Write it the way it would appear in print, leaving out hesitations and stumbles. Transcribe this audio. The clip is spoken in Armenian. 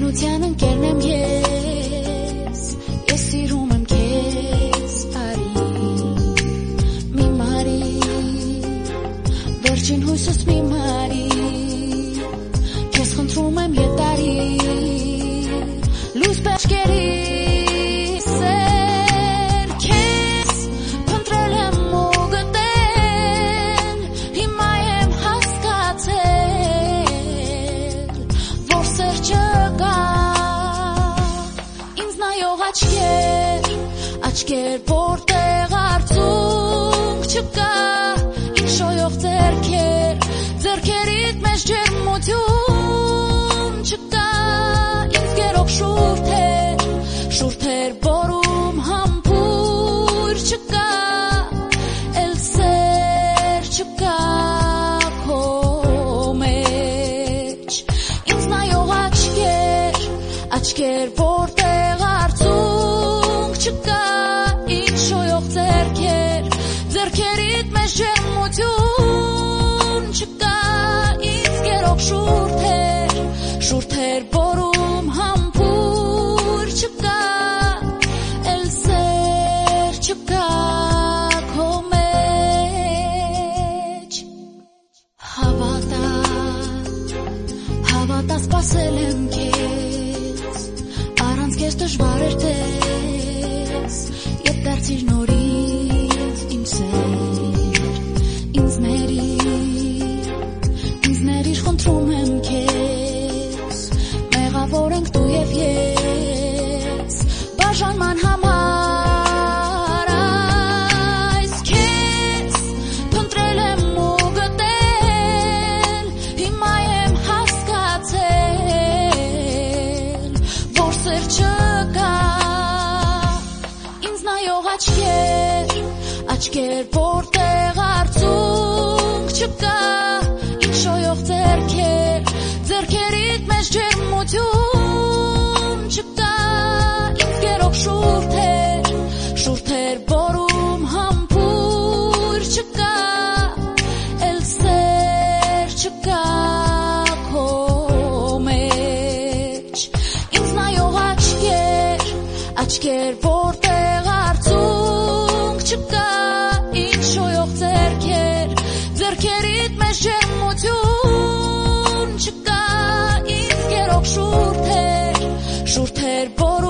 Ջերմության ընկերն եմ ես սիրում եմ քեզ արի մի մարի վերջին հույսս մի մարի քեզ խնդրում եմ ետարի լույս բաշխերի Աչքեր որտեղ արցունք չկա ինչ շոյող ձեռքերիդ մեջ ջերմություն չկա ինձ գերող շուրթեր բորում համբույր չկա էլ սեր չկա քո մեջ ինձ նայող աչքեր որտեղ արցունք չկա Ձեռքերիդ մեջ ջերմություն չկա ինձ գերող շուրթեր բորում համբույր չկա էլ սեր չկա քո մեջ հավատա սպասել եմ քեզ առանց քեզ դժվար էր տես ետ դարձիր նորից ինձ ներիր խնդրում եմ քեզ մեղավոր ենք դու և ես բաժանման համար այս քեզ փնտրել եմ ու գտել հիմա եմ հասկացել որ սեր չկա ինձ նայող աչքեր որտեղ արցունք չկա ինչ շոյող ձեռքերիդ մեջ ջերմություն չկա ինձ գերող շուրթեր բորում համբույր չկա էլ սեր չկա քո մեջ ինձ նայող աչքեր որտեղ արցունք չկա Ձեռքերիդ մեջ ջերմություն չկա ինձ գերող շուրթեր բորում